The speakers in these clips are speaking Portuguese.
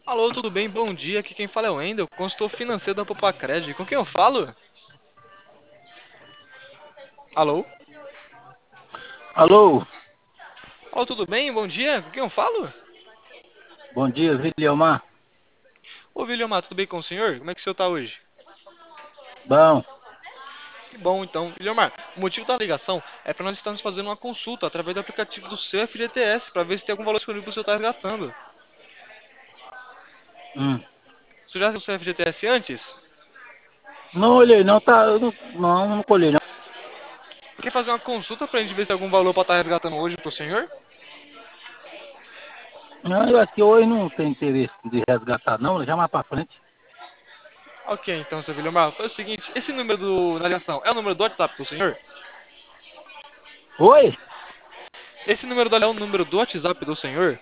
Alô, tudo bem? Bom dia. Aqui quem fala é o Wendel, consultor financeiro da Popacred. Com quem eu falo? Alô? Alô, Alô, tudo bem? Bom dia. Com quem eu falo? bom dia, Viliomar. Ô, William, tudo bem com o senhor? Como é que o senhor tá hoje? Bom, Que bom, então. William, o motivo da ligação é para nós estarmos fazendo uma consulta através do aplicativo do seu FGTS para ver se tem algum valor disponível que o senhor está resgatando. hum. O senhor já usou o seu FGTS antes? Não olhei, não, tá, eu não colhei, não. Quer fazer uma consulta para a gente ver se tem algum valor para estar resgatando hoje para o senhor? Não, eu acho que hoje não tem interesse de resgatar, não, já mais pra frente. Ok, então, seu William, foi o seguinte, esse número da ligação é o número do WhatsApp do senhor? Oi? Esse número é o número do WhatsApp do senhor?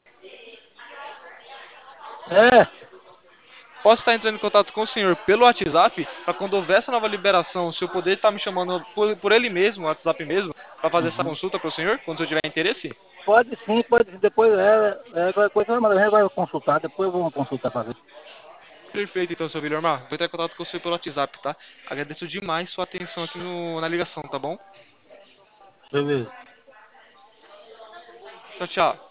É, Posso estar entrando em contato com o senhor pelo WhatsApp para quando houver essa nova liberação, o senhor poder estar me chamando por ele mesmo, o WhatsApp mesmo, para fazer essa uhum. consulta para o senhor, quando o senhor tiver interesse? Pode sim, depois qualquer coisa, mas a gente vai consultar, depois vamos consultar pra ver. Perfeito, então, seu Vilhomar. Vou entrar em contato com o senhor pelo WhatsApp, tá? Agradeço demais sua atenção aqui na ligação, tá bom? Beleza. Tchau, tchau.